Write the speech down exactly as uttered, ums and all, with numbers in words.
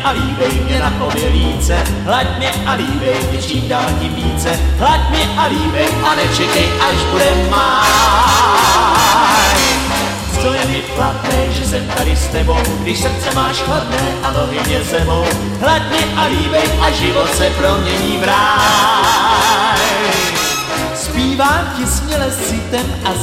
a líbej mě na povělíce, hlaď mě a líbej mě čím dál tím více, hlaď mě a líbej a nečekej, až bude máj. Co je mi platné, že jsem tady s tebou, když srdce máš chladné a nohy mě zemou, hlaď mě a líbej a život se promění v ráj. Zpívám ti směle s citem a